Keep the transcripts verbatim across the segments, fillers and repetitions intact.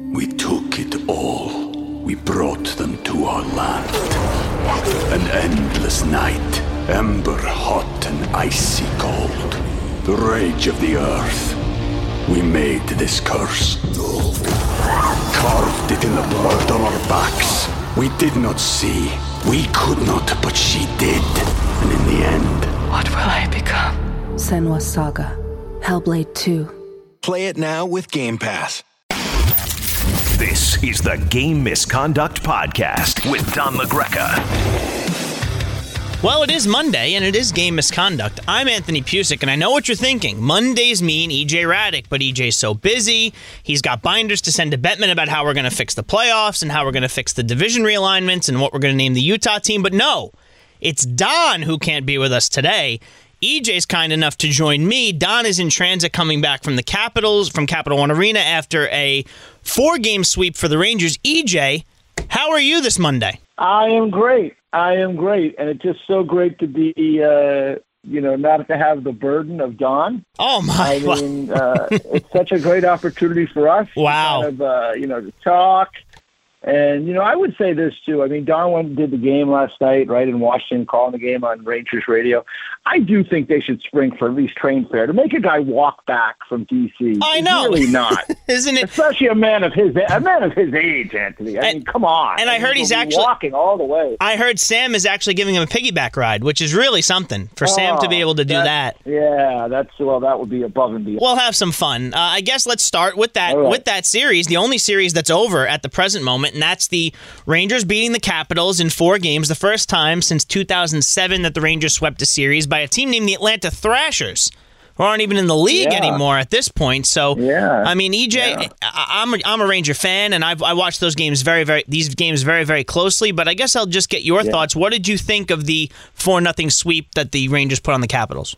We took it all. We brought them to our land. An endless night, ember hot and icy cold. The rage of the earth. We made this curse. Carved it in the blood on our backs. We did not see. We could not, but she did. And in the end... What will I become? Senua's Saga. Hellblade two. Play it now with Game Pass. This is the Game Misconduct Podcast with Don LaGreca. Well, it is Monday, and it is Game Misconduct. I'm Anthony Pusick, and I know what you're thinking. Mondays mean E J Raddick, but E J's so busy. He's got binders to send to Bettman about how we're going to fix the playoffs and how we're going to fix the division realignments and what we're going to name the Utah team. But no, it's Don who can't be with us today. E J's kind enough to join me. Don is in transit coming back from the Capitals, from Capital One Arena after a four-game sweep for the Rangers. E J, how are you this Monday? I am great. I am great. And it's just so great to be, uh, you know, not to have the burden of Don. Oh, my. I mean, uh, it's such a great opportunity for us. Wow. To kind of, uh, you know, to talk. And, you know, I would say this, too. I mean, Don went and did the game last night, right, in Washington, calling the game on Rangers radio. I do think they should spring for at least train fair. To make a guy walk back from D C I know. Really not. Isn't it? Especially a man of his a man of his age, Anthony. I and, mean, come on. And I, I mean, heard he's he'll actually walking all the way. I heard Sam is actually giving him a piggyback ride, which is really something for oh, Sam to be able to do that. Yeah, that's well, that would be above and beyond. We'll have some fun. Uh, I guess let's start with that right. with that series, the only series that's over at the present moment, and that's the Rangers beating the Capitals in four games, the first time since two thousand seven that the Rangers swept a series by a team named the Atlanta Thrashers, who aren't even in the league yeah. anymore at this point. So, yeah. I mean, E J, yeah. I, I'm a, I'm a Ranger fan, and I've I watched those games very, very these games very, very closely. But I guess I'll just get your yeah. thoughts. What did you think of the four nothing sweep that the Rangers put on the Capitals?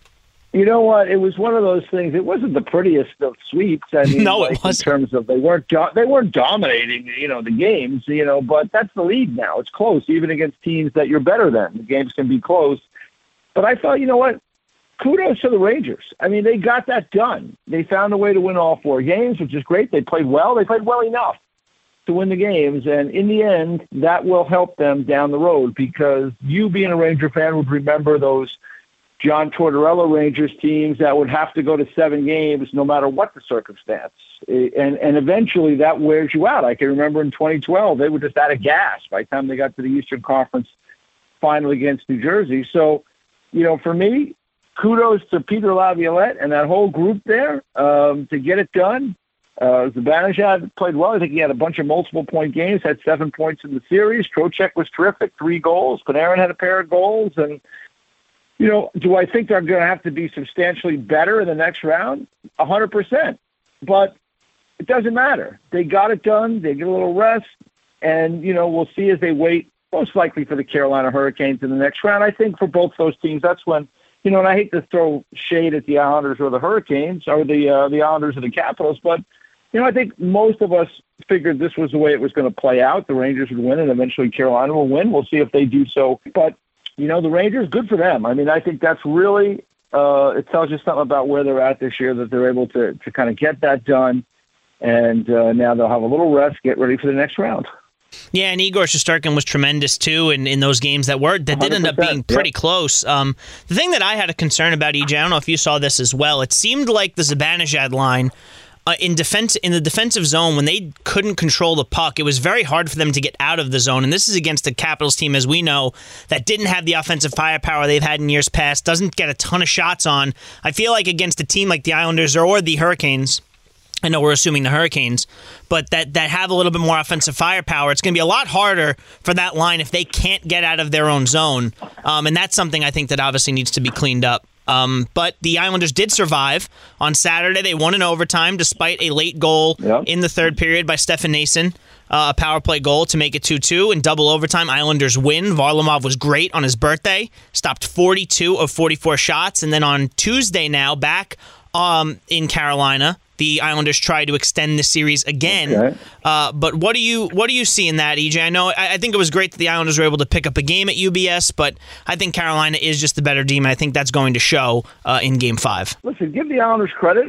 You know what? It was one of those things. It wasn't the prettiest of sweeps. I mean, no, like it wasn't. In terms of they weren't do- they weren't dominating, you know, the games. You know, but that's the league now. It's close, even against teams that you're better than. The games can be close. But I thought, you know what? Kudos to the Rangers. I mean, they got that done. They found a way to win all four games, which is great. They played well. They played well enough to win the games. And in the end, that will help them down the road because you, being a Ranger fan, would remember those John Tortorella Rangers teams that would have to go to seven games no matter what the circumstance. And and eventually that wears you out. I can remember in twenty twelve, they were just out of gas by the time they got to the Eastern Conference final against New Jersey. So, you know, for me, kudos to Peter Laviolette and that whole group there um, to get it done. Uh, Zibanejad played well. I think he had a bunch of multiple-point games, had seven points in the series. Trocheck was terrific, three goals. Panarin had a pair of goals. And, you know, do I think they're going to have to be substantially better in the next round? A hundred percent. But it doesn't matter. They got it done. They get a little rest. And, you know, we'll see as they wait, most likely for the Carolina Hurricanes in the next round. I think for both those teams, that's when, you know, and I hate to throw shade at the Islanders or the Hurricanes or the uh, the Islanders or the Capitals, but, you know, I think most of us figured this was the way it was going to play out. The Rangers would win and eventually Carolina will win. We'll see if they do so. But, you know, the Rangers, good for them. I mean, I think that's really, uh, it tells you something about where they're at this year, that they're able to, to kind of get that done. And uh, now they'll have a little rest, get ready for the next round. Yeah, and Igor Shesterkin was tremendous too in, in those games that were that did end up being pretty yep. close. Um, the thing that I had a concern about, E J, I don't know if you saw this as well. It seemed like the Zibanejad line uh, in defense in the defensive zone, when they couldn't control the puck, it was very hard for them to get out of the zone. And this is against the Capitals team, as we know, that didn't have the offensive firepower they've had in years past. Doesn't get a ton of shots on. I feel like against a team like the Islanders or the Hurricanes. I know we're assuming the Hurricanes, but that, that have a little bit more offensive firepower, it's going to be a lot harder for that line if they can't get out of their own zone. Um, and that's something I think that obviously needs to be cleaned up. Um, but the Islanders did survive. On Saturday, they won in overtime despite a late goal yep. in the third period by Stefan Noesen, uh, a power play goal to make it two two. In double overtime, Islanders win. Varlamov was great on his birthday, stopped forty-two of forty-four shots. And then on Tuesday now, back um, in Carolina, the Islanders try to extend the series again. Okay. Uh, but what do you what do you see in that, E J? I know I, I think it was great that the Islanders were able to pick up a game at U B S, but I think Carolina is just the better team, and I think that's going to show uh, in Game Five. Listen, give the Islanders credit.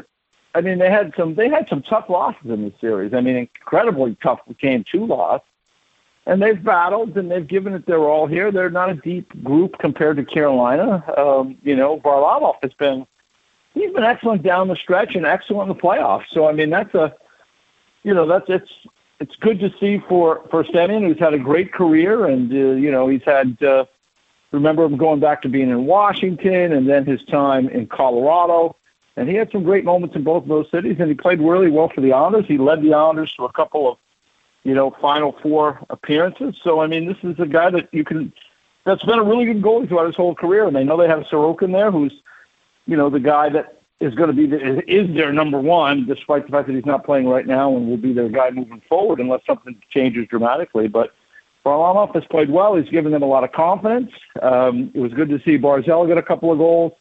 I mean, they had some they had some tough losses in this series. I mean, incredibly tough game two loss. And they've battled, and they've given it their all here. They're not a deep group compared to Carolina. Um, you know, Varlamov has been he's been excellent down the stretch and excellent in the playoffs. So, I mean, that's a you know that's it's it's good to see for for Semyon, who's had a great career, and uh, you know he's had. Uh, remember him going back to being in Washington, and then his time in Colorado, and he had some great moments in both of those cities, and he played really well for the Islanders. He led the Islanders to a couple of you know, Final Four appearances. So, I mean, this is a guy that you can, that's been a really good goalie throughout his whole career. And they know they have Sorokin there, who's, you know, the guy that is going to be, the, is their number one, despite the fact that he's not playing right now and will be their guy moving forward unless something changes dramatically. But Varlamov has played well. He's given them a lot of confidence. Um, it was good to see Barzal get a couple of goals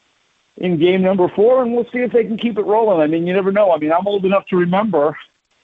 in game number four, and we'll see if they can keep it rolling. I mean, you never know. I mean, I'm old enough to remember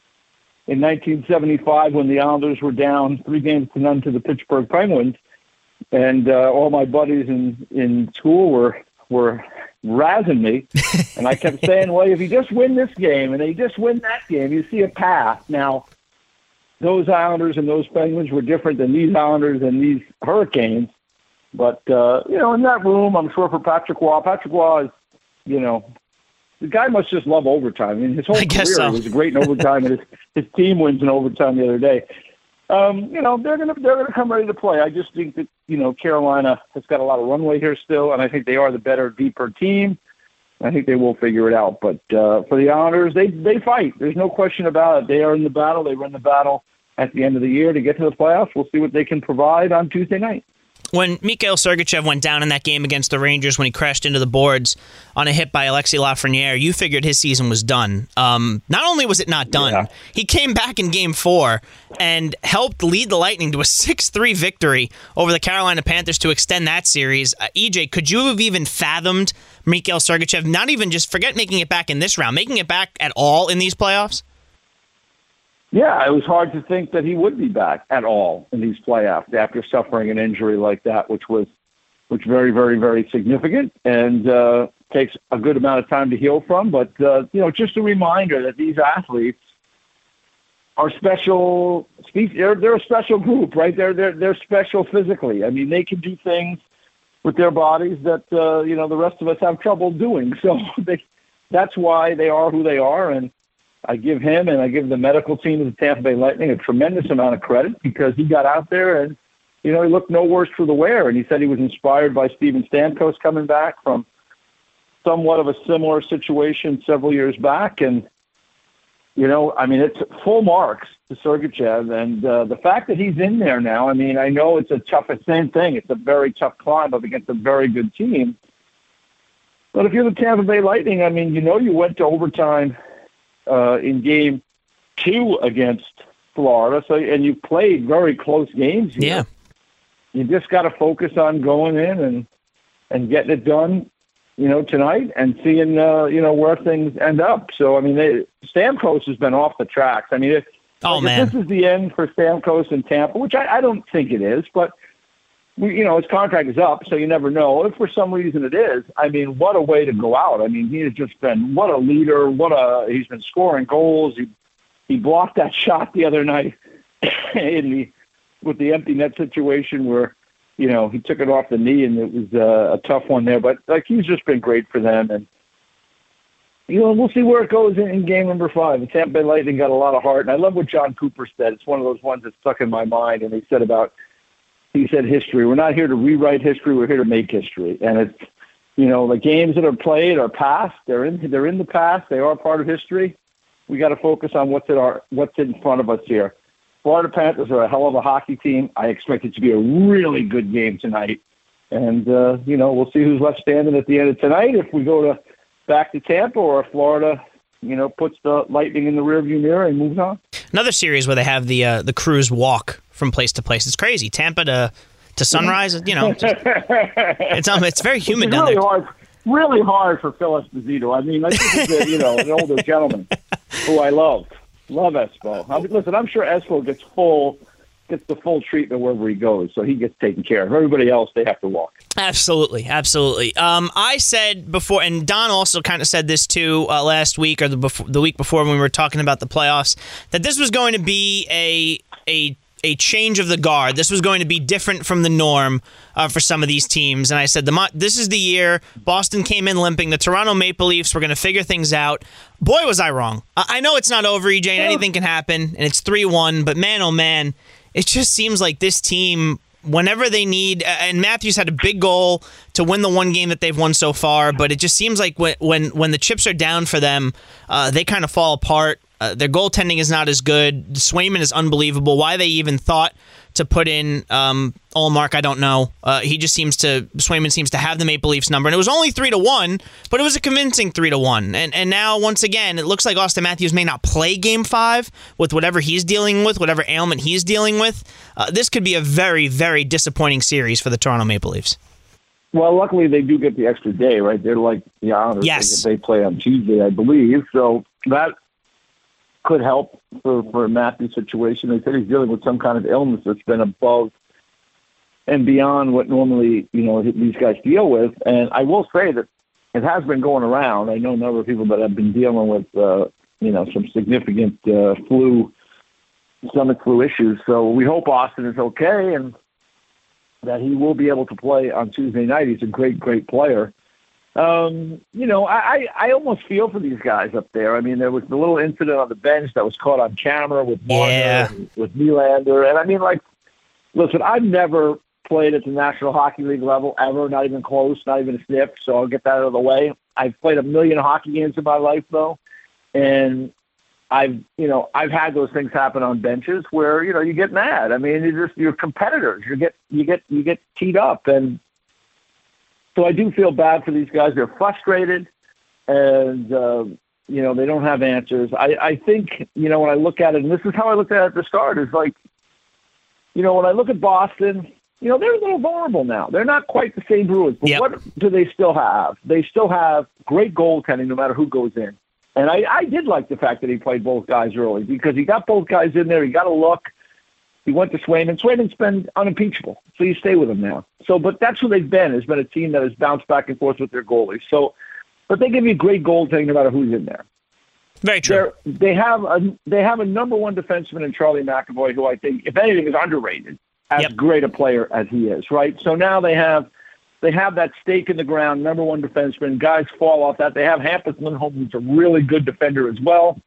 in nineteen seventy-five, when the Islanders were down three games to none to the Pittsburgh Penguins, and uh, all my buddies in, in school were were razzing me, and I kept saying, well, if you just win this game and they just win that game, you see a path. Now, those Islanders and those Penguins were different than these Islanders and these Hurricanes, but, uh, you know, in that room, I'm sure for Patrick Waugh, Patrick Waugh is, you know, the guy must just love overtime. I mean, his whole I career so. was great in overtime, and his, his team wins in overtime the other day. Um, you know, they're gonna they're gonna come ready to play. I just think that you know Carolina has got a lot of runway here still, and I think they are the better, deeper team. I think they will figure it out. But uh, for the Islanders, they they fight. There's no question about it. They are in the battle. They run the battle at the end of the year to get to the playoffs. We'll see what they can provide on Tuesday night. When Mikhail Sergachev went down in that game against the Rangers when he crashed into the boards on a hit by Alexis Lafreniere, you figured his season was done. Um, not only was it not done, yeah. he came back in game four and helped lead the Lightning to a six three victory over the Carolina Panthers to extend that series. Uh, E J, could you have even fathomed Mikhail Sergachev, not even just forget making it back in this round, making it back at all in these playoffs? Yeah, it was hard to think that he would be back at all in these playoffs after suffering an injury like that, which was which very, very, very significant and uh, takes a good amount of time to heal from. But, uh, you know, just a reminder that these athletes are special. They're, they're a special group, right? They're, they're, they're special physically. I mean, they can do things with their bodies that, uh, you know, the rest of us have trouble doing. So they, that's why they are who they are. And I give him and I give the medical team of the Tampa Bay Lightning a tremendous amount of credit because he got out there and, you know, he looked no worse for the wear. And he said he was inspired by Steven Stamkos coming back from somewhat of a similar situation several years back. And, you know, I mean, it's full marks to Sergachev. And uh, the fact that he's in there now, I mean, I know it's a tough, same thing. It's a very tough climb up against a very good team. But if you're the Tampa Bay Lightning, I mean, you know, you went to overtime Uh, in game two against Florida, so and you played very close games here. Yeah, you just got to focus on going in and and getting it done, you know, tonight and seeing uh, you know where things end up. So I mean, they, Stamkos has been off the tracks. I mean, if, oh like, man, if this is the end for Stamkos in Tampa, which I, I don't think it is, but we, you know, his contract is up, so you never know. If for some reason it is, I mean, what a way to go out. I mean, he has just been, what a leader, what a, he's been scoring goals. He he blocked that shot the other night in the, with the empty net situation where, you know, he took it off the knee and it was uh, a tough one there. But, like, he's just been great for them. And, you know, we'll see where it goes in, in game number five. The Tampa Bay Lightning got a lot of heart. And I love what John Cooper said. It's one of those ones that stuck in my mind. And he said about, He said history. We're not here to rewrite history. We're here to make history. And it's, you know, the games that are played are past. They're in, they're in the past. They are part of history. We got to focus on what's in our, what's in front of us here. Florida Panthers are a hell of a hockey team. I expect it to be a really good game tonight. And, uh, you know, we'll see who's left standing at the end of tonight. If we go to back to Tampa or if Florida, you know, puts the Lightning in the rearview mirror and moves on. Another series where they have the uh, the crews walk from place to place. It's crazy. Tampa to to Sunrise. You know, it's it's, um, it's very humid it's down really there. Hard, really hard for Phil Esposito. I mean, like, this is a, you know an older gentleman who I love. Love Espo. I mean, listen, I'm sure Espo gets full gets the full treatment wherever he goes, so he gets taken care of. Everybody else, they have to walk. Absolutely, absolutely. Um, I said before, and Don also kind of said this too uh, last week or the before, the week before when we were talking about the playoffs, that this was going to be a a a change of the guard. This was going to be different from the norm uh, for some of these teams. And I said, the this is the year. Boston came in limping. The Toronto Maple Leafs were going to figure things out. Boy, was I wrong. I know it's not over, E J, and anything can happen, and it's three one, but man, oh man, it just seems like this team, whenever they need, and Matthews had a big goal to win the one game that they've won so far, but it just seems like when when, when the chips are down for them, uh, they kind of fall apart. Uh, their goaltending is not as good. Swayman is unbelievable. Why they even thought to put in um, Ullmark, I don't know. Uh, he just seems to, Swayman seems to have the Maple Leafs number. And it was only three to one, but it was a convincing three to one. And and now, once again, it looks like Auston Matthews may not play game five with whatever he's dealing with, whatever ailment he's dealing with. Uh, this could be a very, very disappointing series for the Toronto Maple Leafs. Well, luckily they do get the extra day, right? They're like the Islanders. Yes. They, they play on Tuesday, I believe. So that could help for, for Matthew's situation. They said he's dealing with some kind of illness that's been above and beyond what normally, you know, these guys deal with. And I will say that it has been going around. I know a number of people that have been dealing with, uh, you know, some significant uh, flu, stomach flu issues. So we hope Austin is okay and that he will be able to play on Tuesday night. He's a great, great player. Um, you know, I, I almost feel for these guys up there. I mean, there was the little incident on the bench that was caught on camera with Marner yeah. and with Nylander. And I mean, like, listen, I've never played at the National Hockey League level ever, not even close, not even a sniff, so I'll get that out of the way. I've played a million hockey games in my life, though, and I've, you know, I've had those things happen on benches where, you know, you get mad. I mean, you're just, you're competitors. You get, you get, you get teed up. And so I do feel bad for these guys. They're frustrated and, uh, you know, they don't have answers. I, I think, you know, when I look at it, and this is how I looked at it at the start, is like, you know, when I look at Boston, you know, they're a little vulnerable now. They're not quite the same Bruins. But yep. What do they still have? They still have great goaltending no matter who goes in. And I, I did like the fact that he played both guys early because he got both guys in there. He got a look. He went to Swayman. Swayman's been unimpeachable, so you stay with him now. So, but that's who they've been. Has been a team that has bounced back and forth with their goalies. So, but they give you great goaltending no matter who's in there. Very true. They're, they have a they have a number one defenseman in Charlie McAvoy, who I think, if anything, is underrated. As yep. great a player as he is, right? So now they have they have that stake in the ground, number one defenseman. Guys fall off that. They have Hampus Lindholm, who's a really good defender as well.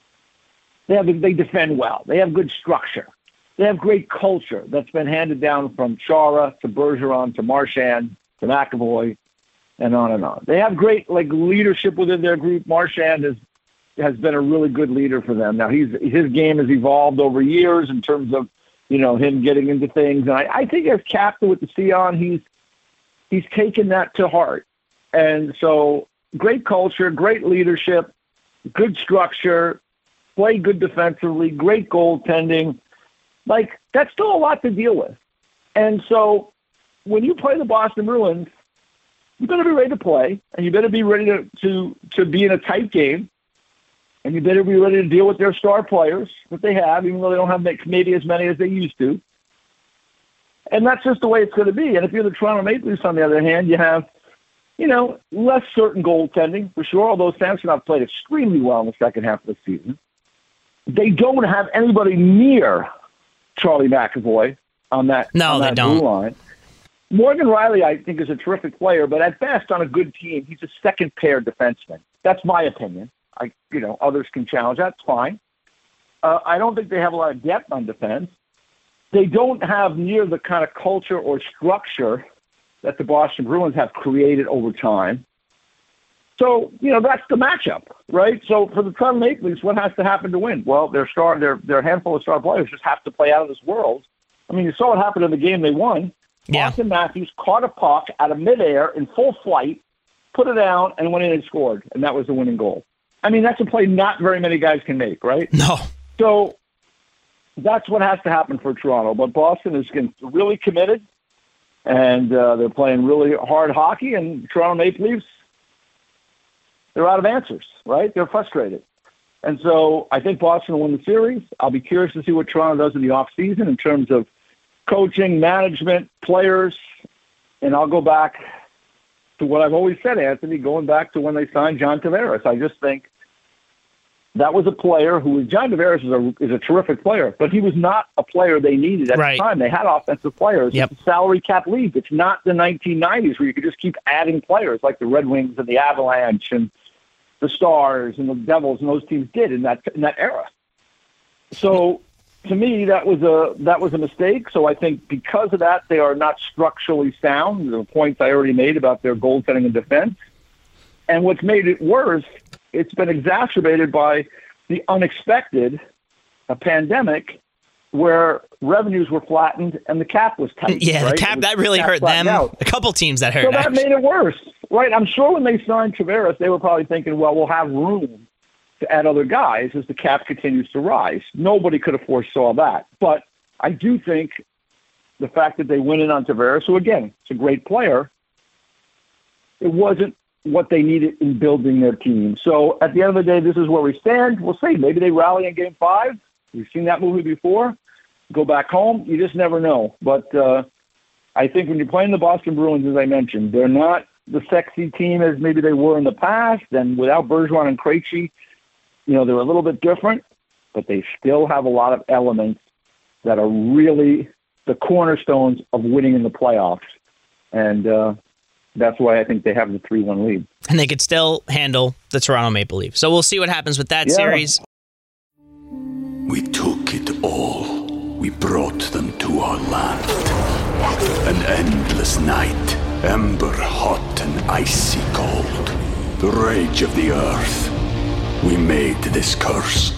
They have they defend well. They have good structure. They have great culture that's been handed down from Chara to Bergeron to Marchand to McAvoy, and on and on. They have great like leadership within their group. Marchand is has been a really good leader for them. Now he's his game has evolved over years in terms of, you know, him getting into things. And I, I think as captain with the Sion, he's he's taken that to heart. And so great culture, great leadership, good structure, play good defensively, great goaltending. Like, that's still a lot to deal with. And so when you play the Boston Bruins, you better be ready to play, and you better be ready to, to, to be in a tight game. And you better be ready to deal with their star players that they have, even though they don't have maybe as many as they used to. And that's just the way it's going to be. And if you're the Toronto Maple Leafs, on the other hand, you have, you know, less certain goaltending, for sure, although Samsonov have played extremely well in the second half of the season. They don't have anybody near Charlie McAvoy on that, no, on that they don't. blue line. Morgan Riley, I think, is a terrific player, but at best, on a good team, he's a second-pair defenseman. That's my opinion. I, you know, others can challenge. That's fine. Uh, I don't think they have a lot of depth on defense. They don't have near the kind of culture or structure that the Boston Bruins have created over time. So, you know, that's the matchup, right? So for the Toronto Maple Leafs, what has to happen to win? Well, their star, their their handful of star players just have to play out of this world. I mean, you saw what happened in the game they won. Yeah. Auston Matthews caught a puck out of midair in full flight, put it down, and went in and scored, and that was the winning goal. I mean, that's a play not very many guys can make, right? No. So that's what has to happen for Toronto. But Boston is really committed, and uh, they're playing really hard hockey, and Toronto Maple Leafs, they're out of answers, right? They're frustrated. And so I think Boston will win the series. I'll be curious to see what Toronto does in the offseason in terms of coaching, management, players. And I'll go back to what I've always said, Anthony, going back to when they signed John Tavares. I just think that was a player who was, John Tavares is a, is a terrific player, but he was not a player they needed at right. the time. They had offensive players. Yep. It's a salary cap league. It's not the nineteen nineties where you could just keep adding players like the Red Wings and the Avalanche and the Stars and the Devils and those teams did in that in that era. So to me, that was a that was a mistake. So I think because of that, they are not structurally sound. The points I already made about their goaltending and defense. And what's made it worse, it's been exacerbated by the unexpected, a pandemic, where revenues were flattened and the cap was tight. Yeah, right? the cap, that really cap hurt them. out. A couple teams that hurt. So that actually. made it worse, right? I'm sure when they signed Tavares, they were probably thinking, well, we'll have room to add other guys as the cap continues to rise. Nobody could have foresaw that. But I do think the fact that they went in on Tavares, who, again, is a great player, it wasn't what they needed in building their team. So at the end of the day, this is where we stand. We'll see. Maybe they rally in game five. We've seen that movie before. Go back home. You just never know. But uh, I think when you're playing the Boston Bruins, as I mentioned, they're not the sexy team as maybe they were in the past. And without Bergeron and Krejci, you know, they're a little bit different, but they still have a lot of elements that are really the cornerstones of winning in the playoffs. And uh, that's why I think they have the three one lead. And they could still handle the Toronto Maple Leafs. So we'll see what happens with that yeah. series. We took it all. We brought them to our land. An endless night, ember hot and icy cold. The rage of the earth. We made this curse.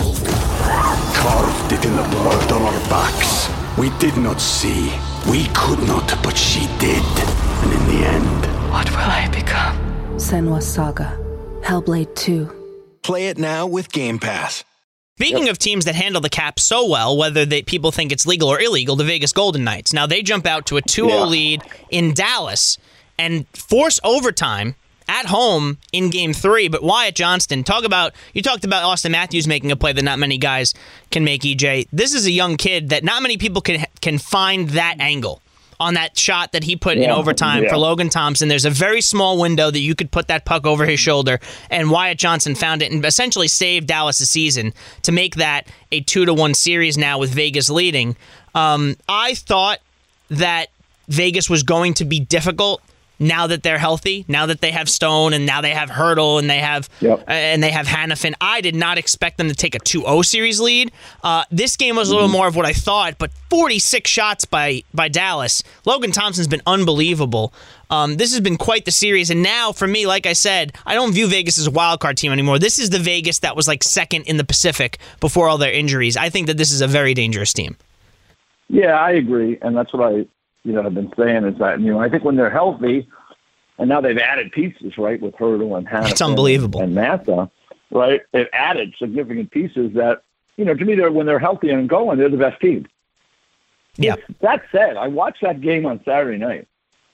Carved it in the blood on our backs. We did not see. We could not, but she did. And in the end... What will I become? Senua's Saga. Hellblade two. Play it now with Game Pass. Speaking of teams that handle the cap so well, whether they, people think it's legal or illegal, the Vegas Golden Knights. Now, they jump out to a two oh yeah. lead in Dallas and force overtime at home in game three. But Wyatt Johnston, talk about, you talked about Austin Matthews making a play that not many guys can make, E J. This is a young kid that not many people can can find that angle on that shot that he put yeah. in overtime yeah. for Logan Thompson. There's a very small window that you could put that puck over his shoulder, and Wyatt Johnston found it and essentially saved Dallas' season to make that a two to one series now with Vegas leading. Um, I thought that Vegas was going to be difficult now that they're healthy, now that they have Stone, and now they have Hurdle, and they have yep. uh, and they have Hannafin. I did not expect them to take a two oh series lead. Uh, this game was a little mm-hmm. more of what I thought, but forty-six shots by by Dallas. Logan Thompson's been unbelievable. Um, this has been quite the series, and now for me, like I said, I don't view Vegas as a wild card team anymore. This is the Vegas that was like second in the Pacific before all their injuries. I think that this is a very dangerous team. Yeah, I agree, and that's what I. You know, I've been saying is that, you know, I think when they're healthy, and now they've added pieces, right, with Hurdle and Hannah. It's unbelievable. And Massa, right? They've added significant pieces that, you know, to me, they're, when they're healthy and going, they're the best team. Yeah. That said, I watched that game on Saturday night,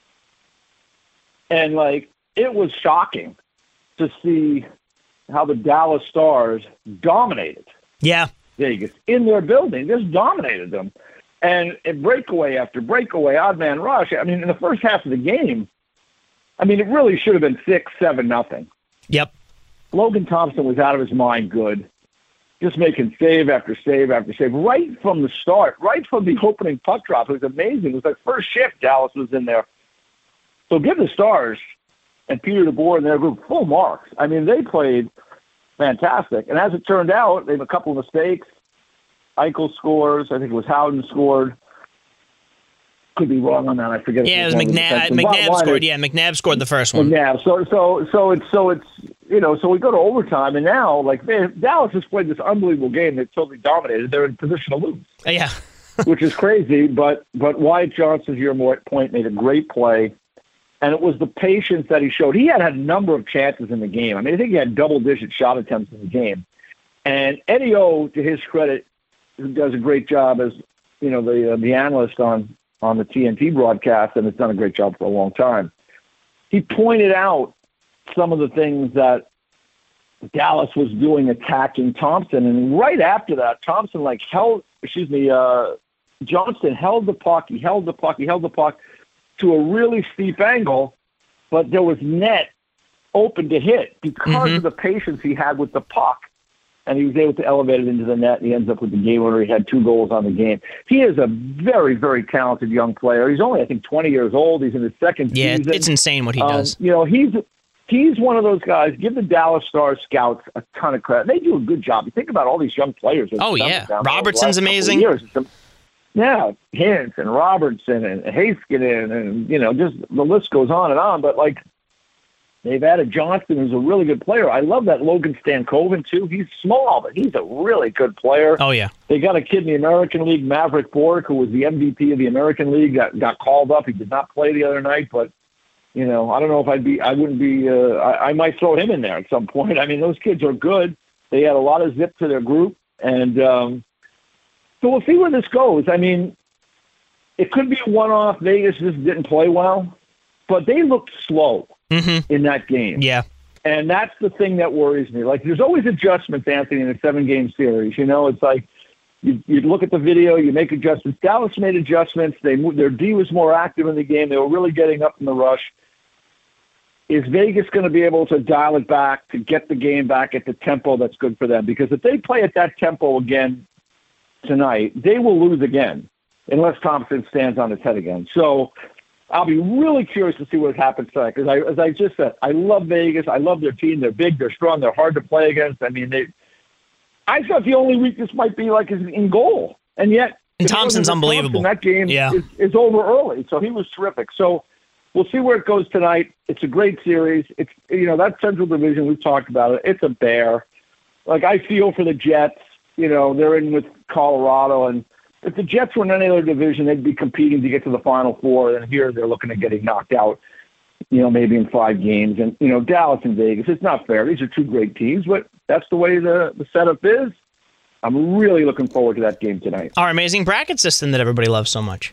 and, like, it was shocking to see how the Dallas Stars dominated yeah. Vegas in their building. Just dominated them. And breakaway after breakaway, odd man rush. I mean, in the first half of the game, I mean, it really should have been six, seven, nothing. Yep. Logan Thompson was out of his mind good, just making save after save after save right from the start, right from the opening puck drop. It was amazing. It was like first shift, Dallas was in there. So give the Stars and Peter DeBoer and their group full marks. I mean, they played fantastic. And as it turned out, they had a couple of mistakes. Eichel scores. I think it was Howden scored. Could be wrong on that. I forget. Yeah, it was McNabb. McNabb scored. Is, yeah, McNabb scored the first one. McNabb. So, so, so it's so it's you know. So we go to overtime, and now like man, Dallas has played this unbelievable game. They've totally dominated. They're in position to lose. Yeah, which is crazy. But but Wyatt Johnston, to your point, made a great play, and it was the patience that he showed. He had had a number of chances in the game. I mean, I think he had double-digit shot attempts in the game, and Eddie O, to his credit, does a great job as, you know, the uh, the analyst on, on the T N T broadcast, and has done a great job for a long time. He pointed out some of the things that Dallas was doing attacking Thompson, and right after that, Thompson like held, excuse me, uh, Johnston held the puck, he held the puck, he held the puck to a really steep angle, but there was net open to hit because mm-hmm. of the patience he had with the puck, and he was able to elevate it into the net, and he ends up with the game winner. He had two goals on the game. He is a very, very talented young player. He's only, I think, twenty years old. He's in his second yeah, season. Yeah, it's insane what he um, does. You know, he's he's one of those guys. Give the Dallas Stars scouts a ton of credit. They do a good job. You think about all these young players. Oh, yeah. Robertson's amazing. Yeah, Hintz and Robertson and Heiskanen and, you know, just the list goes on and on. But, like, they've added Johnston, who's a really good player. I love that Logan Stankoven, too. He's small, but he's a really good player. Oh, yeah. They got a kid in the American League, Maverick Bork, who was the M V P of the American League, got, got called up. He did not play the other night, but, you know, I don't know if I'd be, I wouldn't be, uh, I, I might throw him in there at some point. I mean, those kids are good. They had a lot of zip to their group, and, um, so we'll see where this goes. I mean, it could be a one-off. Vegas just didn't play well, but they looked slow mm-hmm. in that game. Yeah. And that's the thing that worries me. Like, there's always adjustments, Anthony, in a seven-game series. You know, it's like you, you look at the video, you make adjustments. Dallas made adjustments. They moved, their D was more active in the game. They were really getting up in the rush. Is Vegas going to be able to dial it back to get the game back at the tempo that's good for them? Because if they play at that tempo again tonight, they will lose again unless Thompson stands on his head again. So I'll be really curious to see what happens tonight because, I, as I just said, I love Vegas. I love their team. They're big. They're strong. They're hard to play against. I mean, they. I thought the only weakness might be like is in goal, and yet and Thompson's unbelievable. Thompson, that game yeah. is, is over early, so he was terrific. So we'll see where it goes tonight. It's a great series. It's you know that Central Division we've talked about it. It's a bear. Like I feel for the Jets. You know, they're in with Colorado, and if the Jets were in any other division, they'd be competing to get to the Final Four, and here they're looking at getting knocked out, you know, maybe in five games. And, you know, Dallas and Vegas, it's not fair. These are two great teams, but that's the way the, the setup is. I'm really looking forward to that game tonight. Our amazing bracket system that everybody loves so much.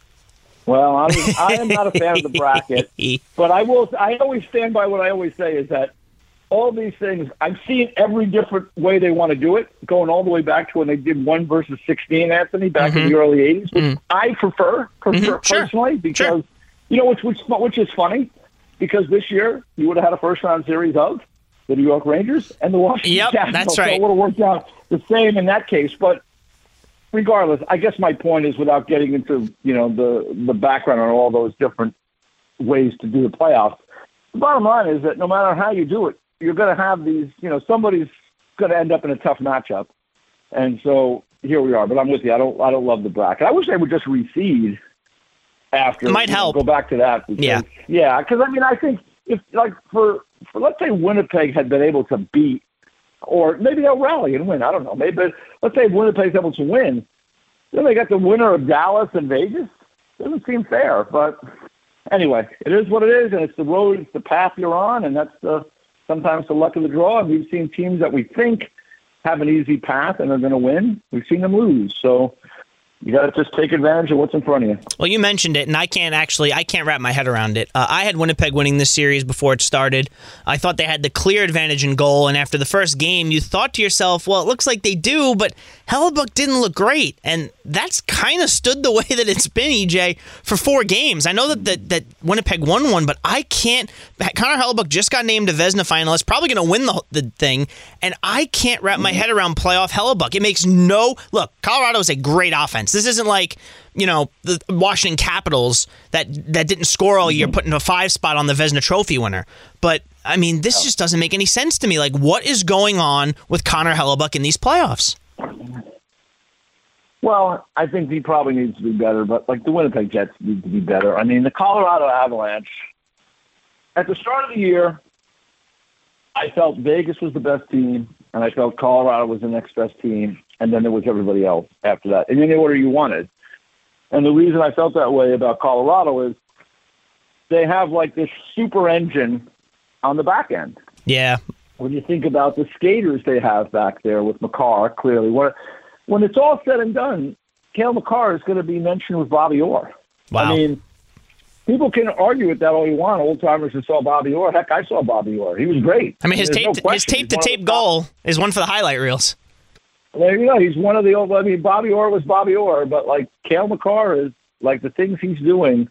Well, I'm, I am not a fan of the bracket, but I will. I always stand by what I always say is that all these things, I've seen every different way they want to do it, going all the way back to when they did one versus sixteen, Anthony, back mm-hmm. in the early eighties, which mm-hmm. I prefer, prefer mm-hmm. sure. personally, because, sure. you know, which, which, which is funny, because this year you would have had a first-round series of the New York Rangers and the Washington yep, Capitals. That's So right. it would have worked out the same in that case, but regardless, I guess my point is, without getting into, you know, the, the background on all those different ways to do the playoffs, the bottom line is that no matter how you do it, you're going to have these, you know, somebody's going to end up in a tough matchup. And so here we are. But I'm with you. I don't I don't love the bracket. I wish they would just reseed after. It might help. Know, go back to that. Because, yeah. Yeah, because, I mean, I think if, like, for, for, let's say Winnipeg had been able to beat, or maybe they'll rally and win. I don't know. Maybe, but let's say Winnipeg's able to win. Then they got the winner of Dallas and Vegas. Doesn't seem fair. But anyway, it is what it is, and it's the road, it's the path you're on, and that's the sometimes the luck of the draw. And we've seen teams that we think have an easy path and are going to win. We've seen them lose. So you got to just take advantage of what's in front of you. Well, you mentioned it, and I can't actually, I can't wrap my head around it. Uh, I had Winnipeg winning this series before it started. I thought they had the clear advantage in goal, and after the first game, you thought to yourself, well, it looks like they do, but Hellebuyck didn't look great, and that's kind of stood the way that it's been, E J, for four games. I know that, that, that Winnipeg won one, but I can't, Connor Hellebuyck just got named a Vezina finalist, probably going to win the, the thing, and I can't wrap my head around playoff Hellebuyck. It makes no, look, Colorado is a great offense. This isn't like, you know, the Washington Capitals that, that didn't score all year, putting a five spot on the Vezina Trophy winner. But, I mean, this just doesn't make any sense to me. Like, what is going on with Connor Hellebuyck in these playoffs? Well, I think he probably needs to be better, but, like, the Winnipeg Jets need to be better. I mean, the Colorado Avalanche, at the start of the year, I felt Vegas was the best team, and I felt Colorado was the next best team, and then there was everybody else after that, in any order you wanted. And the reason I felt that way about Colorado is they have, like, this super engine on the back end. Yeah. When you think about the skaters they have back there with Makar, clearly, when, when it's all said and done, Cale Makar is going to be mentioned with Bobby Orr. Wow. I mean, people can argue with that all you want. Old timers who saw Bobby Orr. Heck, I saw Bobby Orr. He was great. I mean, his There's tape no his tape to tape goal is one for the highlight reels. Well, you know, he's one of the old. I mean, Bobby Orr was Bobby Orr, but like Cale Makar is like the things he's doing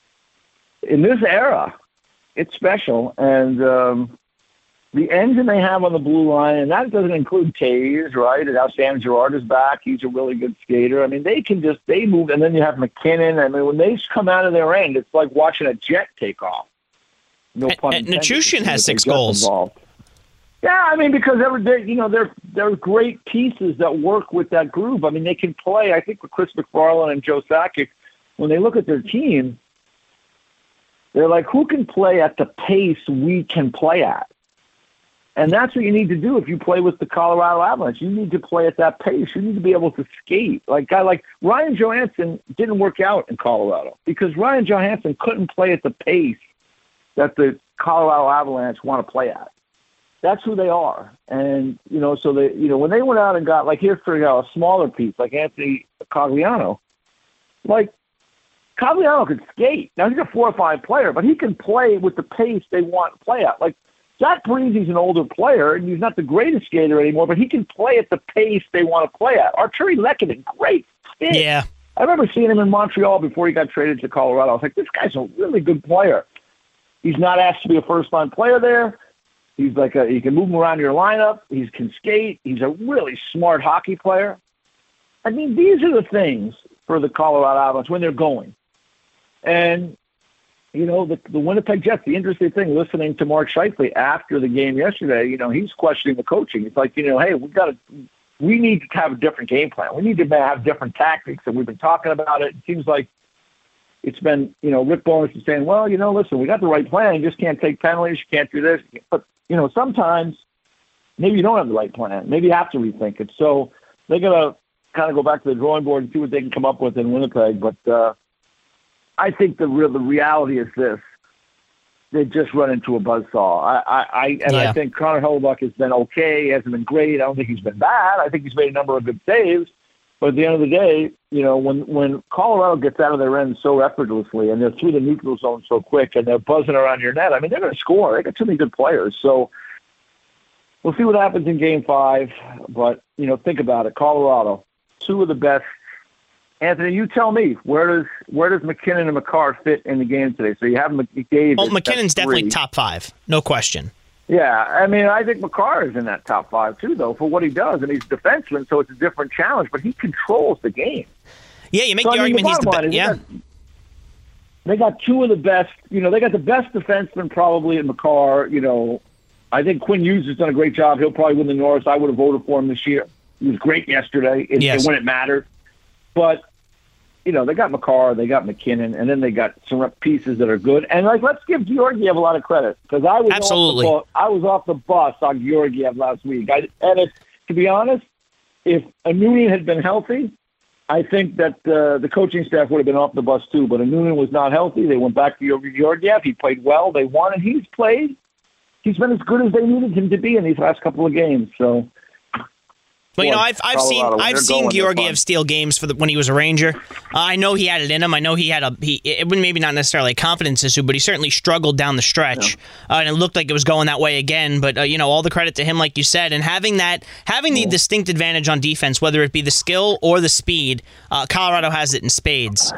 in this era. It's special, and um, the engine they have on the blue line, and that doesn't include Taves, right? And now Sam Girard is back. He's a really good skater. I mean, they can just, they move, and then you have McKinnon. I mean, when they come out of their end, it's like watching a jet take off. No pun and, intended. and Nichushkin has six goals. Involved. Yeah, I mean, because they're, they're, you know, they're, they're great pieces that work with that group. I mean, they can play, I think with Chris McFarland and Joe Sakic, when they look at their team, they're like, who can play at the pace we can play at? And that's what you need to do if you play with the Colorado Avalanche. You need to play at that pace. You need to be able to skate. Like guy like Ryan Johansson didn't work out in Colorado because Ryan Johansson couldn't play at the pace that the Colorado Avalanche want to play at. That's who they are. And, you know, so they, you know, when they went out and got, like, here's for you know, a smaller piece, like Anthony Cogliano, like, Cogliano could skate. Now, he's a four or five player, but he can play with the pace they want to play at. Like, Zach Parise an older player, and he's not the greatest skater anymore, but he can play at the pace they want to play at. Arturi Lehkonen, great skate. Yeah. I remember seeing him in Montreal before he got traded to Colorado. I was like, this guy's a really good player. He's not asked to be a first-line player there. He's like a, you can move him around your lineup. He can skate. He's a really smart hockey player. I mean, these are the things for the Colorado Avalanche when they're going. And, you know, the, the Winnipeg Jets, the interesting thing, listening to Mark Scheifele after the game yesterday, you know, he's questioning the coaching. It's like, you know, hey, we got to, we need to have a different game plan. We need to have different tactics, and we've been talking about it. It seems like it's been, you know, Rick Bowness is saying, well, you know, listen, we got the right plan. You just can't take penalties. You can't do this. But, you know, sometimes maybe you don't have the right plan. Maybe you have to rethink it. So they're going to kind of go back to the drawing board and see what they can come up with in Winnipeg. But uh, I think the real the reality is this. They just run into a buzzsaw. I, I, I and yeah. I think Connor Hellebuyck has been okay. He hasn't been great. I don't think he's been bad. I think he's made a number of good saves. But at the end of the day, you know, when, when Colorado gets out of their end so effortlessly and they're through the neutral zone so quick and they're buzzing around your net, I mean, they're going to score. They got too many good players. So we'll see what happens in Game Five. But, you know, think about it. Colorado, two of the best. Anthony, you tell me, where does where does McKinnon and Makar fit in the game today? So you have McDavid. Well, McKinnon's definitely top five, no question. Yeah, I mean, I think Makar is in that top five too, though, for what he does. And he's a defenseman, so it's a different challenge, but he controls the game. Yeah, you make so, the I mean, argument the he's the best. Yeah. Got, they got two of the best, you know, they got the best defenseman probably in Makar. You know, I think Quinn Hughes has done a great job. He'll probably win the Norris. I would have voted for him this year. He was great yesterday it, yes. when it mattered. But, you know, they got Makar, they got McKinnon, and then they got some pieces that are good. And, like, let's give Georgiev a lot of credit because I was Absolutely. Off the, I was off the bus on Georgiev last week. I, and it, to be honest, if Anunin had been healthy, I think that uh, the coaching staff would have been off the bus too. But Anunin was not healthy. They went back to Georgiev. He played well. They won, and he's played. He's been as good as they needed him to be in these last couple of games. So. Well, you know, I've I've Colorado, seen I've seen going, Georgiev steal games for the, when he was a Ranger. Uh, I know he had it in him. I know he had a he. It was maybe not necessarily a confidence issue, but he certainly struggled down the stretch, yeah. uh, and it looked like it was going that way again. But uh, you know, all the credit to him, like you said, and having that having the yeah. distinct advantage on defense, whether it be the skill or the speed, uh, Colorado has it in spades.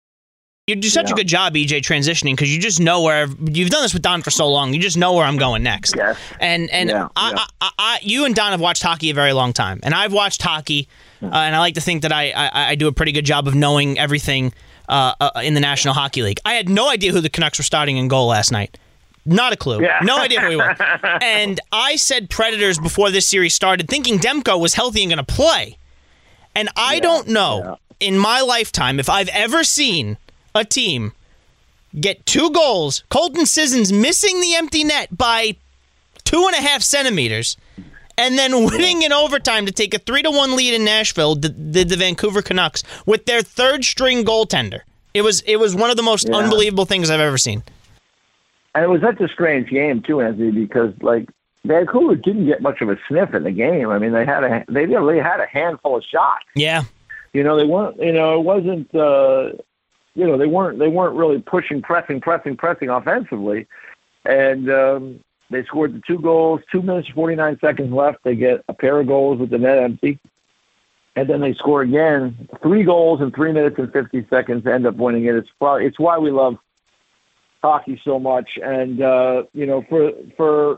You do such yeah. a good job, E J, transitioning because you just know where you've done this with Don for so long. You just know where I'm going next. Yes. And and yeah, I, yeah. I, I, you and Don have watched hockey a very long time, and I've watched hockey, uh, and I like to think that I, I, I do a pretty good job of knowing everything uh, uh, in the National Hockey League. I had no idea who the Canucks were starting in goal last night. Not a clue. Yeah. No idea who he was. And I said Predators before this series started, thinking Demko was healthy and going to play. And I yeah, don't know yeah. in my lifetime if I've ever seen a team get two goals, Colton Sissons missing the empty net by two and a half centimeters, and then winning in overtime to take a three to one lead in Nashville, the, the, the Vancouver Canucks, with their third string goaltender. It was it was one of the most yeah. unbelievable things I've ever seen. And it was such a strange game too, Anthony, because like Vancouver didn't get much of a sniff in the game. I mean, they had a they really had a handful of shots. Yeah, you know they weren't. You know, it wasn't. Uh, you know, they weren't they weren't really pushing, pressing, pressing, pressing offensively, and um, they scored the two goals. Two minutes forty-nine seconds left. They get a pair of goals with the net empty, and then they score again. Three goals in three minutes and fifty seconds. End up winning it. It's probably, it's why we love hockey so much, and uh, you know, for for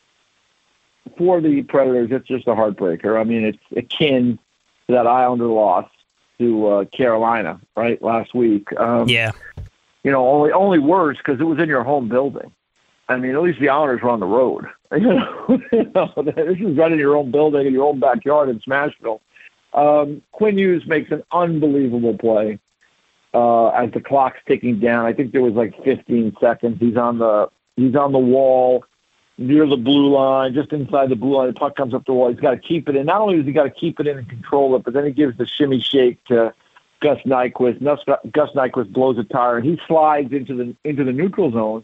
for the Predators, it's just a heartbreaker. I mean, it's akin to that Islander loss to uh, Carolina, right, last week. Um, yeah. You know, only only worse because it was in your home building. I mean, at least the Islanders were on the road. You know, you know this is right in your own building, in your own backyard in Smashville. Um, Quinn Hughes makes an unbelievable play uh, as the clock's ticking down. I think there was like fifteen seconds. He's on the he's on the wall near the blue line, just inside the blue line. The puck comes up the wall. He's got to keep it in. Not only does he got to keep it in and control it, but then he gives the shimmy shake to Gus Nyquist. Gus Nyquist blows a tire, and he slides into the into the neutral zone.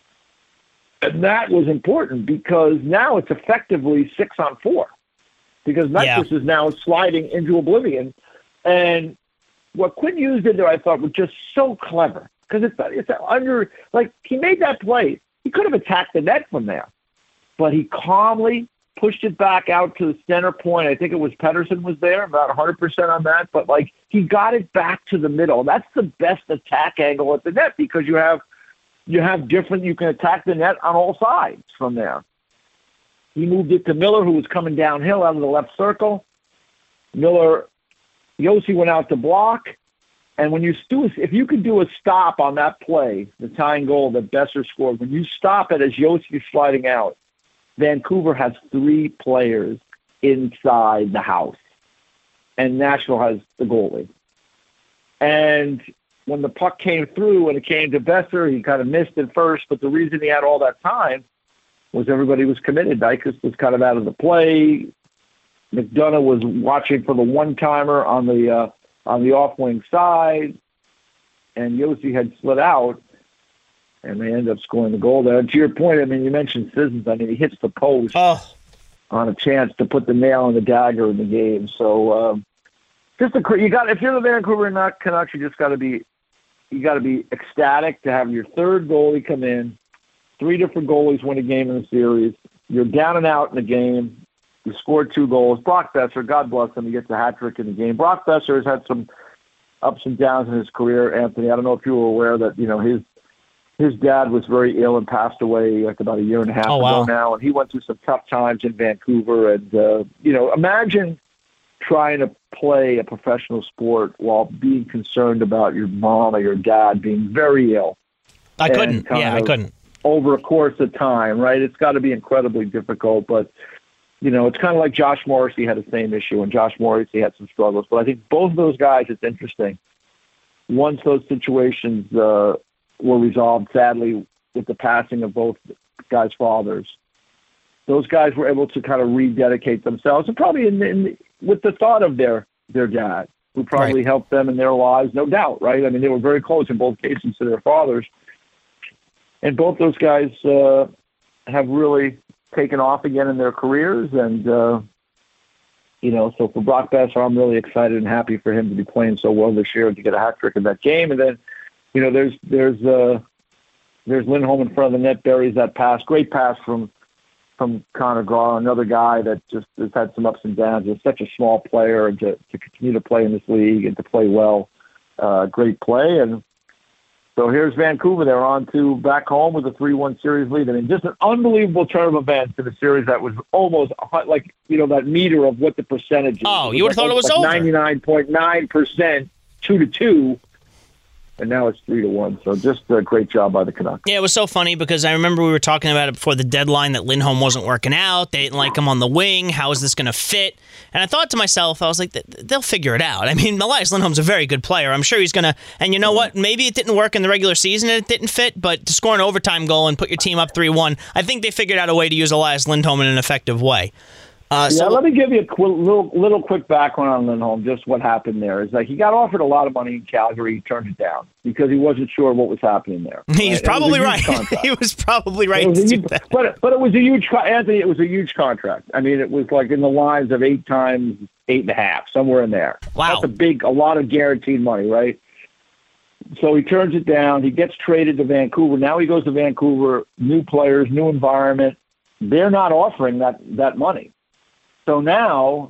And that was important because now it's effectively six on four because Nyquist yeah. is now sliding into oblivion. And what Quinn Hughes did there, I thought, was just so clever because it's it's under like he made that play. He could have attacked the net from there. But he calmly pushed it back out to the center point. I think it was Pettersson was there, about one hundred percent on that. But, like, he got it back to the middle. That's the best attack angle at the net because you have you have different – you can attack the net on all sides from there. He moved it to Miller, who was coming downhill out of the left circle. Miller – Yossi went out to block. And when you do, if you could do a stop on that play, the tying goal that Besser scored, when you stop it as Yossi is sliding out, Vancouver has three players inside the house, and Nashville has the goalie. And when the puck came through and it came to Besser, he kind of missed it first, but the reason he had all that time was everybody was committed. Nyquist was kind of out of the play. McDonough was watching for the one-timer on the uh, on the off-wing side, and Yossi had slid out. And they end up scoring the goal there. And to your point, I mean, you mentioned Sissons. I mean, he hits the post oh. on a chance to put the nail in the dagger in the game. So, um, just a you got if you're the Vancouver Canucks, you just got to be you got to be ecstatic to have your third goalie come in. Three different goalies win a game in the series. You're down and out in the game. You scored two goals. Brock Besser, God bless him, he gets a hat trick in the game. Brock Besser has had some ups and downs in his career. Anthony, I don't know if you were aware that you know his. His dad was very ill and passed away like about a year and a half oh, ago wow. now, and he went through some tough times in Vancouver. And, uh, you know, imagine trying to play a professional sport while being concerned about your mom or your dad being very ill. I couldn't. Yeah, I couldn't. Over a course of time, right? It's got to be incredibly difficult. But, you know, it's kind of like Josh Morrissey had the same issue, and Josh Morrissey had some struggles. But I think both of those guys, it's interesting. Once those situations uh, were resolved, sadly, with the passing of both guys' fathers, those guys were able to kind of rededicate themselves, and probably in, in with the thought of their their dad, who probably right. helped them in their lives, no doubt, right? I mean, they were very close in both cases to their fathers, and both those guys uh, have really taken off again in their careers, and uh, you know, so for Brock Besser, I'm really excited and happy for him to be playing so well this year and to get a hat trick in that game, and then. You know, there's there's uh, there's Lindholm in front of the net, buries that pass. Great pass from from Connor Garland, another guy that just has had some ups and downs. He's such a small player, and to, to continue to play in this league and to play well, uh, great play. And so here's Vancouver. They're on to back home with a three one series lead. I mean, just an unbelievable turn of events in a series that was almost like, you know, that meter of what the percentage is. Oh, you would have like, thought it was like over. ninety-nine point nine percent, two to two. And now it's three to one. So just a great job by the Canucks. Yeah, it was so funny because I remember we were talking about it before the deadline that Lindholm wasn't working out. They didn't like him on the wing. How is this going to fit? And I thought to myself, I was like, they'll figure it out. I mean, Elias Lindholm's a very good player. I'm sure he's going to. And you know what? Maybe it didn't work in the regular season and it didn't fit, but to score an overtime goal and put your team up three one, I think they figured out a way to use Elias Lindholm in an effective way. Uh, yeah, so, let me give you a qu- little little quick background on Lindholm. Just what happened there is like he got offered a lot of money in Calgary. He turned it down because he wasn't sure what was happening there. He's right? probably right. He was probably right. Was to huge, do that. But but it was a huge Anthony. It was a huge contract. I mean, it was like in the lines of eight times eight and a half, somewhere in there. Wow, that's a big, a lot of guaranteed money, right? so he turns it down. He gets traded to Vancouver. Now he goes to Vancouver, new players, new environment. They're not offering that, that money. So now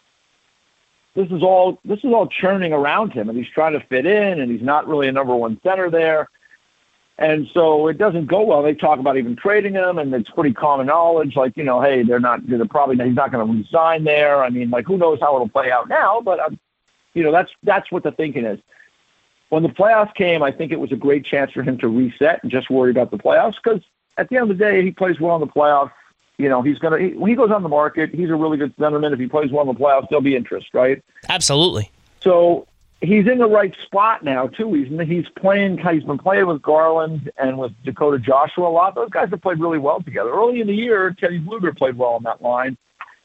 this is all this is all churning around him, and he's trying to fit in, and he's not really a number one center there. And so it doesn't go well. They talk about even trading him, and it's pretty common knowledge, like, you know, hey, they're not, they're probably, he's not going to resign there. I mean, like, who knows how it'll play out now, but, um, you know, that's that's what the thinking is. When the playoffs came, I think it was a great chance for him to reset and just worry about the playoffs, because at the end of the day, he plays well in the playoffs. You know, he's going to, when he goes on the market, he's a really good centerman. If he plays well in the playoffs, there'll be interest, right? Absolutely. So he's in the right spot now, too. He's he's playing, he's been playing with Garland and with Dakota Joshua a lot. Those guys have played really well together. Early in the year, Teddy Bluger played well on that line.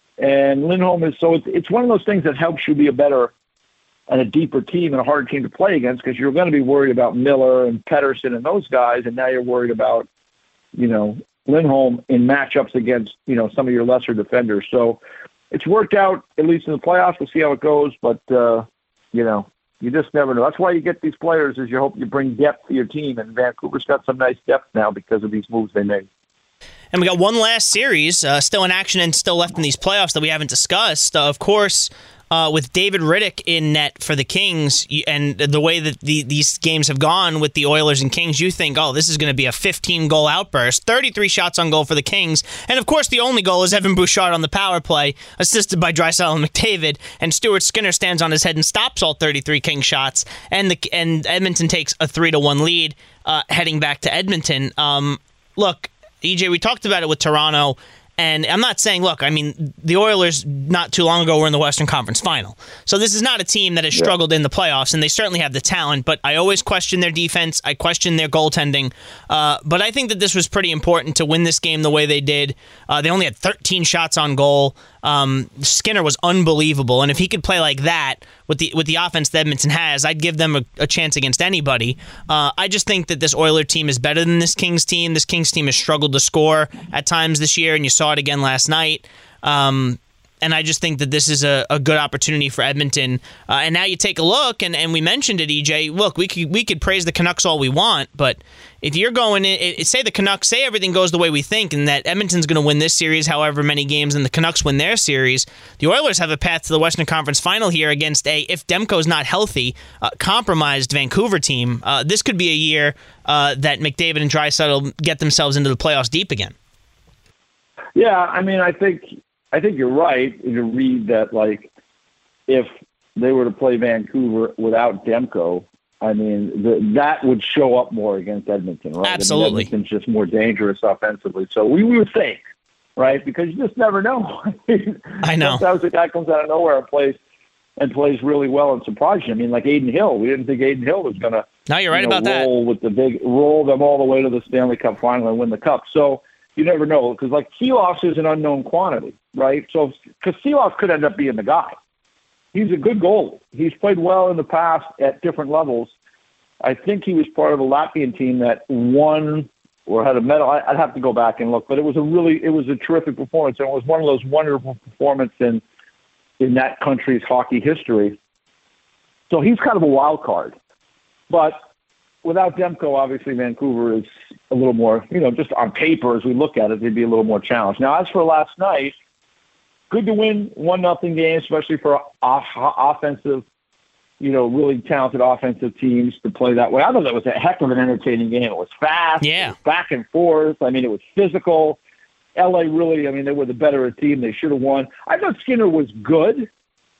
And Lindholm is, so it's, it's one of those things that helps you be a better and a deeper team and a harder team to play against, because you're going to be worried about Miller and Pettersson and those guys, and now you're worried about, you know, Lindholm in matchups against, you know, some of your lesser defenders. So it's worked out, at least in the playoffs. We'll see how it goes, but, uh, you know, you just never know. That's why you get these players, is you hope you bring depth to your team, and Vancouver's got some nice depth now because of these moves they made. And we got one last series uh, still in action and still left in these playoffs that we haven't discussed. Uh, of course, uh, with David Riddick in net for the Kings, and the way that the, these games have gone with the Oilers and Kings, you think, oh, this is going to be a fifteen-goal outburst. thirty-three shots on goal for the Kings. And, of course, the only goal is Evan Bouchard on the power play, assisted by Draisaitl and McDavid. And Stuart Skinner stands on his head and stops all thirty-three King shots. And the and Edmonton takes a three to one lead uh, heading back to Edmonton. Um, look, E J, we talked about it with Toronto. And I'm not saying, look, I mean, the Oilers not too long ago were in the Western Conference Final. So this is not a team that has struggled in the playoffs, and they certainly have the talent, but I always question their defense. I question their goaltending. Uh, but I think that this was pretty important to win this game the way they did. Uh, they only had thirteen shots on goal. Um, Skinner was unbelievable, and if he could play like that with the with the offense that Edmonton has, I'd give them a, a chance against anybody. Uh, I just think that this Oiler team is better than this Kings team. This Kings team has struggled to score at times this year, and you saw it again last night. Um, and I just think that this is a, a good opportunity for Edmonton. Uh, and now you take a look, and, and we mentioned it, E J. Look, we could we could praise the Canucks all we want, but if you're going in, it, say the Canucks, say everything goes the way we think, and that Edmonton's going to win this series however many games, and the Canucks win their series, the Oilers have a path to the Western Conference Final here against a, if Demko's not healthy, uh, compromised Vancouver team. Uh, this could be a year uh, that McDavid and Draisaitl get themselves into the playoffs deep again. Yeah, I mean, I think I think you're right to read that, like, if they were to play Vancouver without Demko, I mean, the, that would show up more against Edmonton, right? Absolutely. I mean, Edmonton's just more dangerous offensively. So we, we would think, right? Because you just never know. I know. Sometimes a guy comes out of nowhere and plays and plays really well and surprises you. I mean, like Adin Hill. We didn't think Adin Hill was going to No, you're right you know, about roll that. with the big roll them all the way to the Stanley Cup final and win the cup. So you never know, because like Seeloff is an unknown quantity, right? So because Seeloff could end up being the guy. He's a good goalie. He's played well in the past at different levels. I think he was part of a Latvian team that won or had a medal. I'd have to go back and look, but it was a really, it was a terrific performance, and it was one of those wonderful performances in in that country's hockey history. So he's kind of a wild card, but without Demko, obviously Vancouver is a little more, you know, just on paper as we look at it, they'd be a little more challenged. Now, as for last night, good to win one nothing game, especially for off- offensive, you know, really talented offensive teams to play that way. I thought that was a heck of an entertaining game. It was fast, yeah, it was back and forth. I mean, it was physical. L A really, I mean, they were the better team. They should have won. I thought Skinner was good.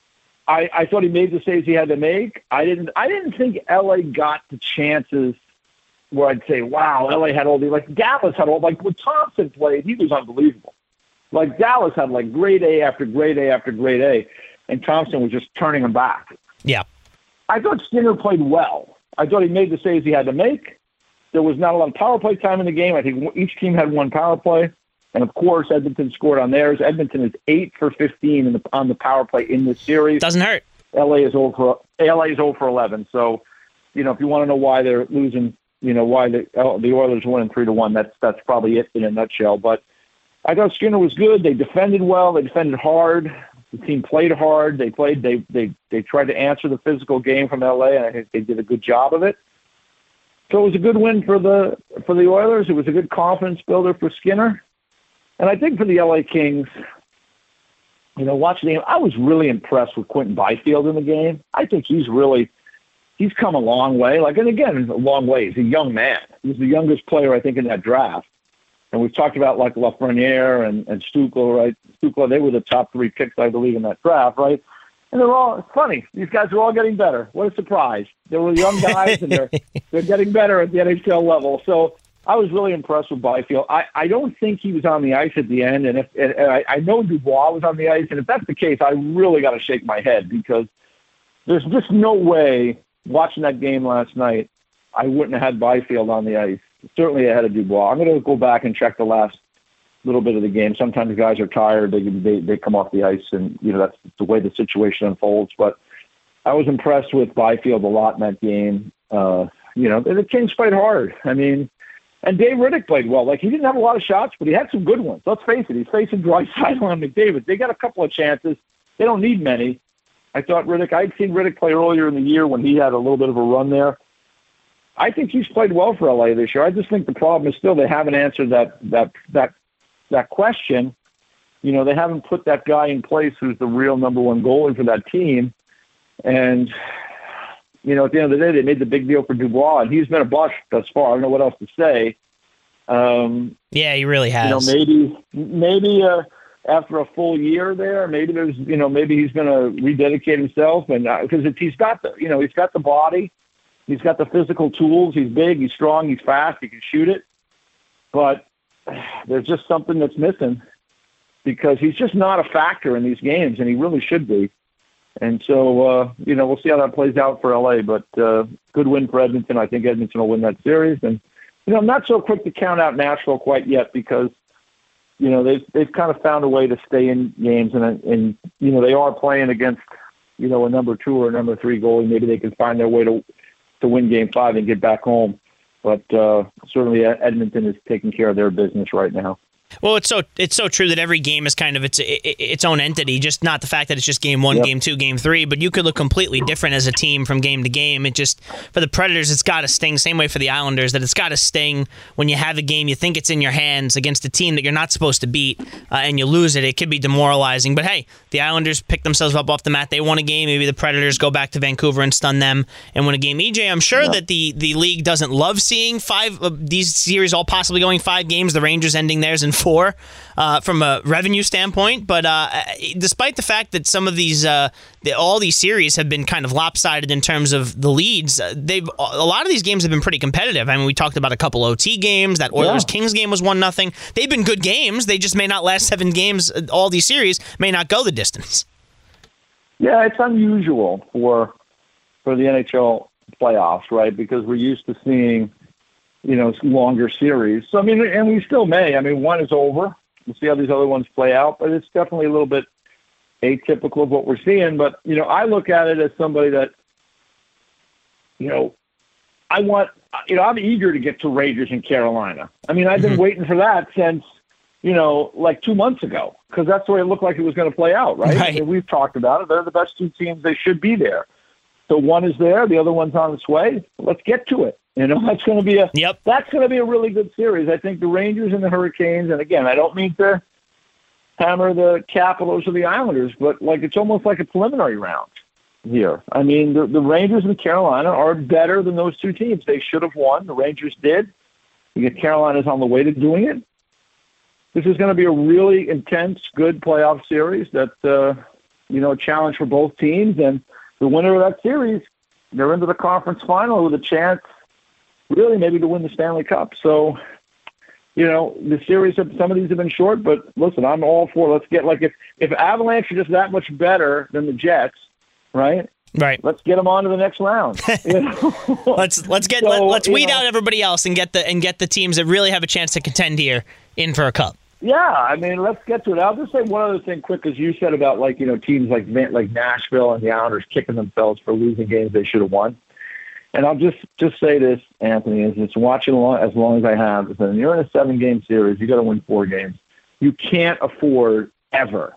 I, I thought he made the saves he had to make. I didn't. I didn't think L A got the chances where I'd say, "Wow, L A had all the like." Dallas had all like when Thompson played, he was unbelievable. Like Dallas had like grade A after grade A after grade A, and Thompson was just turning them back. Yeah, I thought Skinner played well. I thought he made the saves he had to make. There was not a lot of power play time in the game. I think each team had one power play. And, of course, Edmonton scored on theirs. Edmonton is eight for fifteen in the, on the power play in this series. Doesn't hurt. L A is zero for L A is zero for eleven. So, you know, if you want to know why they're losing, you know, why the uh, the Oilers are winning three to one, that's that's probably it in a nutshell. But I thought Skinner was good. They defended well. They defended hard. The team played hard. They played. They they they tried to answer the physical game from L A, and I think they did a good job of it. So it was a good win for the for the Oilers. It was a good confidence builder for Skinner. And I think for the L A Kings, you know, watching the game, I was really impressed with Quentin Byfield in the game. I think he's really, he's come a long way. Like, and again, a long way. He's a young man. He's the youngest player, I think, in that draft. And we've talked about, like, Lafreniere and, and Stuchel, right? Stuchel, they were the top three picks, I believe, in that draft, right? And they're all, it's funny, these guys are all getting better. What a surprise. They were young guys, and they're they're getting better at the N H L level. So I was really impressed with Byfield. I, I don't think he was on the ice at the end, and if and I, I know Dubois was on the ice, and if that's the case, I really got to shake my head, because there's just no way, watching that game last night, I wouldn't have had Byfield on the ice, certainly ahead of Dubois. I'm going to go back and check the last little bit of the game. Sometimes guys are tired, they, they they come off the ice, and you know that's the way the situation unfolds. But I was impressed with Byfield a lot in that game. Uh, you know, the Kings played hard. I mean, and Dave Riddick played well. Like, he didn't have a lot of shots, but he had some good ones. Let's face it, he's facing Draisaitl and McDavid. They got a couple of chances. They don't need many. I thought Riddick, I'd seen Riddick play earlier in the year when he had a little bit of a run there. I think he's played well for L A this year. I just think the problem is still they haven't answered that that that that question. You know, they haven't put that guy in place who's the real number one goalie for that team. And, you know, at the end of the day, they made the big deal for Dubois, and he's been a bust thus far. I don't know what else to say. Um, yeah, he really has. You know, maybe, maybe uh, after a full year there, maybe there's, you know, maybe he's going to rededicate himself, and because uh, he's got the, you know, he's got the body, he's got the physical tools, he's big, he's strong, he's fast, he can shoot it, but there's just something that's missing, because he's just not a factor in these games, and he really should be. And so, uh, you know, we'll see how that plays out for L A, but uh, good win for Edmonton. I think Edmonton will win that series. And, you know, I'm not so quick to count out Nashville quite yet, because, you know, they've, they've kind of found a way to stay in games, and, and, you know, they are playing against, you know, a number two or a number three goalie. Maybe they can find their way to, to win game five and get back home. But uh, certainly Edmonton is taking care of their business right now. Well, it's so it's so true that every game is kind of its its own entity. Just not the fact that it's just game one, yep. game two, game three, but you could look completely different as a team from game to game. It just, for the Predators, it's got to sting. Same way for the Islanders, that it's got to sting when you have a game you think it's in your hands against a team that you're not supposed to beat, uh, and you lose it. It could be demoralizing. But hey, the Islanders picked themselves up off the mat. They won a game. Maybe the Predators go back to Vancouver and stun them and win a game. E J, I'm sure yep. that the the league doesn't love seeing five uh, these series all possibly going five games. The Rangers ending theirs in four. Uh, from a revenue standpoint, but uh, despite the fact that some of these, uh, the, all these series have been kind of lopsided in terms of the leads, uh, they've a lot of these games have been pretty competitive. I mean, we talked about a couple O T games. That Oilers Kings game was one nothing. They've been good games. They just may not last seven games. All these series may not go the distance. Yeah, it's unusual for for the N H L playoffs, right? Because we're used to seeing, you know, longer series. So, I mean, and we still may. I mean, one is over. We'll see how these other ones play out, but it's definitely a little bit atypical of what we're seeing. But, you know, I look at it as somebody that, you know, I want, you know, I'm eager to get to Rangers in Carolina. I mean, I've been mm-hmm. waiting for that since, you know, like two months ago, because that's the way it looked like it was going to play out, right? right. I mean, we've talked about it. They're the best two teams. They should be there. So one is there, the other one's on its way. Let's get to it. You know, that's going to be a yep. that's going to be a really good series. I think the Rangers and the Hurricanes, and again, I don't mean to hammer the Capitals or the Islanders, but like it's almost like a preliminary round here. I mean, the, the Rangers and Carolina are better than those two teams. They should have won. The Rangers did. You get Carolina's on the way to doing it. This is going to be a really intense, good playoff series. That uh, you know, a challenge for both teams, and the winner of that series, they're into the conference final with a chance, really maybe to win the Stanley Cup. So, you know, the series, have, some of these have been short, but listen, I'm all for, let's get, like, if, if Avalanche are just that much better than the Jets, right? Right. Let's get them on to the next round. You know? let's let's get so, let, let's weed know, out everybody else and get the and get the teams that really have a chance to contend here in for a cup. Yeah, I mean, let's get to it. I'll just say one other thing quick, as you said about, like, you know, teams like like Nashville and the Islanders kicking themselves for losing games they should have won. And I'll just, just say this, Anthony, is it's watching as long as I have. Is that when you're in a seven-game series, you got to win four games. You can't afford ever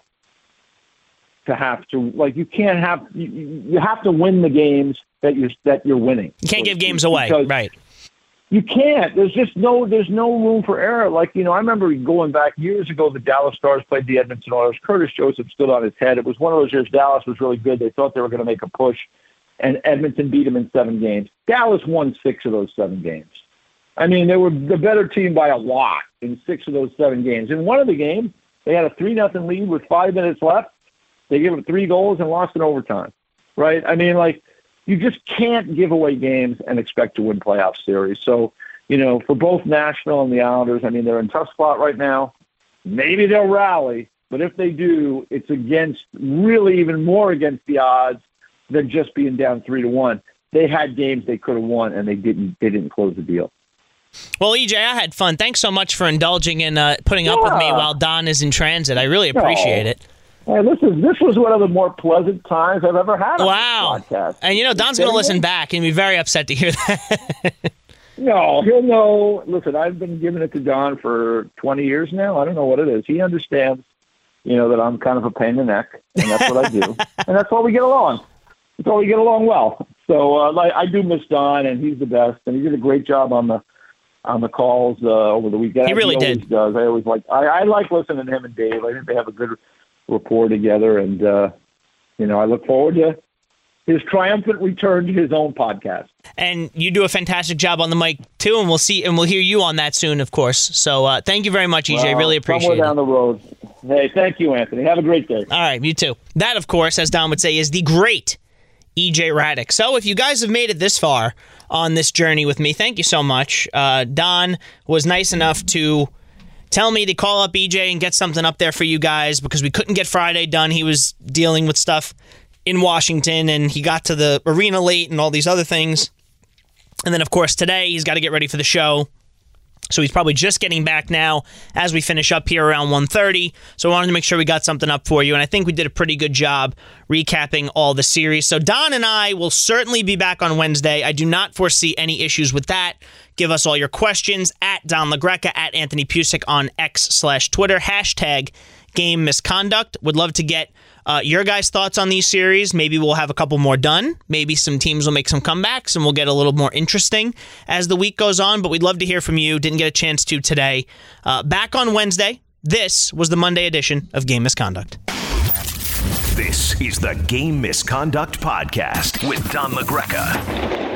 to have to, like, you can't have, you, you have to win the games that you're that you're winning. You can't give games away, because, right? You can't. There's just no. There's no room for error. Like you know, I remember going back years ago. The Dallas Stars played the Edmonton Oilers. Curtis Joseph stood on his head. It was one of those years. Dallas was really good. They thought they were going to make a push, and Edmonton beat them in seven games. Dallas won six of those seven games. I mean, they were the better team by a lot in six of those seven games. In one of the games, they had a three nothing lead with five minutes left. They gave up three goals and lost in overtime. Right? I mean, like. You just can't give away games and expect to win playoff series. So, you know, for both Nashville and the Islanders, I mean, they're in a tough spot right now. Maybe they'll rally, but if they do, it's against really even more against the odds than just being down three to one. They had games they could have won, and they didn't. They didn't close the deal. Well, E J, I had fun. Thanks so much for indulging in uh, putting yeah. up with me while Don is in transit. I really appreciate no. it. Hey, this is this was one of the more pleasant times I've ever had on wow. this podcast. And you know, Don's going to listen back and be very upset to hear that. No, he'll know. Listen, I've been giving it to Don for twenty years now. I don't know what it is. He understands, you know, that I'm kind of a pain in the neck, and that's what I do. And that's why we get along. That's why we get along well. So uh, like, I do miss Don, and he's the best, and he did a great job on the on the calls uh, over the weekend. He really he always did. Does. I always like. I, I like listening to him and Dave. I think they have a good rapport together, and uh, you know, I look forward to his triumphant return to his own podcast. And you do a fantastic job on the mic too, and we'll see, and we'll hear you on that soon, of course. So uh, thank you very much, E J. Well, really appreciate somewhere it. down the road. Hey, thank you, Anthony. Have a great day. All right, you too. That, of course, as Don would say, is the great E J Radick. So if you guys have made it this far on this journey with me, thank you so much. Uh, Don was nice enough to tell me to call up E J and get something up there for you guys because we couldn't get Friday done. He was dealing with stuff in Washington, and he got to the arena late and all these other things. And then, of course, today he's got to get ready for the show. So he's probably just getting back now as we finish up here around one thirty. So I wanted to make sure we got something up for you, and I think we did a pretty good job recapping all the series. So Don and I will certainly be back on Wednesday. I do not foresee any issues with that. Give us all your questions at Don LaGreca, at Anthony Pusick on X slash Twitter, hashtag Game Misconduct. Would love to get uh, your guys' thoughts on these series. Maybe we'll have a couple more done. Maybe some teams will make some comebacks and we'll get a little more interesting as the week goes on. But we'd love to hear from you. Didn't get a chance to today. Uh, back on Wednesday. This was the Monday edition of Game Misconduct. This is the Game Misconduct Podcast with Don LaGreca.